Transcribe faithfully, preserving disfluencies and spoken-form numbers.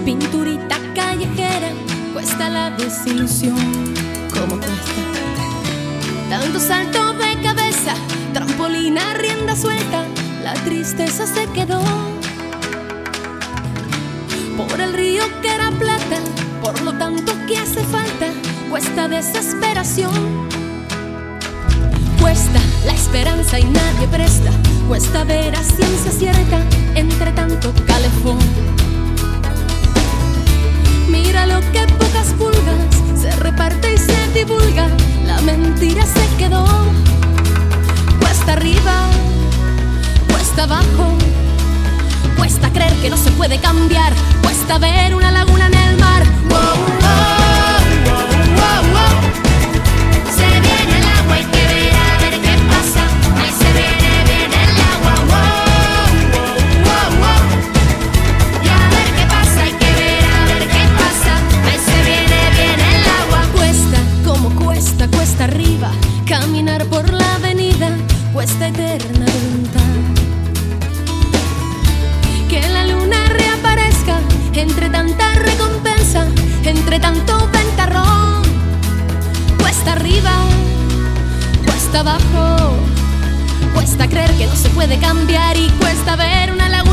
pinturita callejera, cuesta la desilusión. ¿Cómo cuesta? Tanto salto de cabeza, trampolina, rienda suelta, la tristeza se quedó. Por el río que era plata, por lo tanto que hace falta, cuesta desesperación. Cuesta la esperanza y nadie presta, cuesta ver a ciencia cierta entre tanto calefón. Mira lo que pocas pulgas se reparte y se divulga, la mentira se quedó. Cuesta arriba, cuesta abajo, cuesta creer que no se puede cambiar, cuesta ver una laguna en el mar. Wow, wow, wow, wow, wow. Se viene el agua, hay que ver a ver qué pasa. Ahí se viene, viene el agua. Wow, wow, wow, wow. Y a ver qué pasa, hay que ver a ver qué pasa. Ahí se viene, viene el agua. Cuesta, como cuesta, cuesta arriba, caminar por la avenida, cuesta eterna voluntad. Que la luna reaparezca entre tanta recompensa, entre tanto ventarrón. Cuesta arriba, cuesta abajo, cuesta creer que no se puede cambiar y cuesta ver una laguna